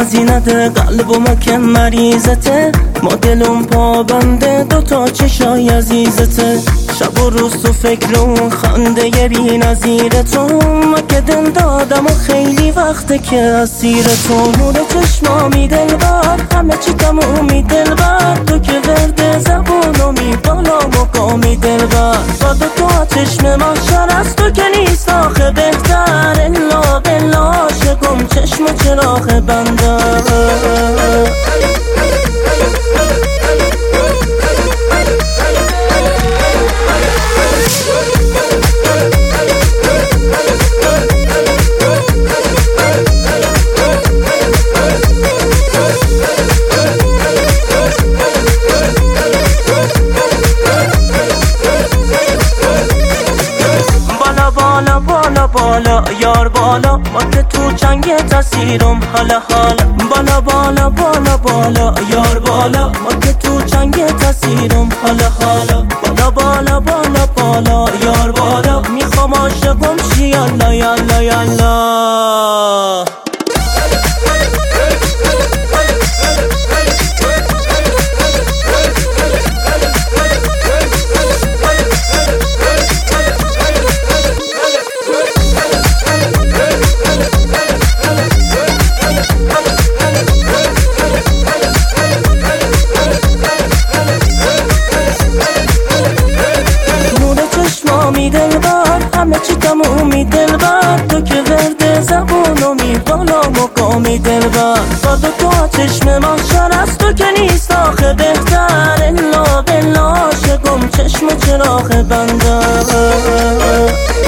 بازی نده قلب و ما که مریضته، ما دلم پا بنده دوتا چشای عزیزته. شب و روز تو فکر اون خنده یه بی نظیر تو، ما که دل دادم و خیلی وقته که اسیر تو. نور چشمامی دلبر همه چی تمومی دلبر، تو که ورد زبونمی بالا مقامی دلبر. با دوتا چشم محشر از تو که نیست آخه بهتر، الا بلا عاشقم چشم و چراغ بنده. بالا یار بالا، ما که تو جنگ تسیرم حالا حالا. بالا بالا بالا بالا یار بالا، ما که تو جنگ تسیرم حالا حالا. بالا بالا بالا بالا یار بالا، میخوام عاشقم شی یالا یالا یالا. دلبر همه چی تمومی دلبر، تو که ورد زبونمی بالا مقامی دلبر. با دوتا چشم محشر از تو که نیست آخه بهتر، الا بلا عاشقم چشم و چراغ بنده.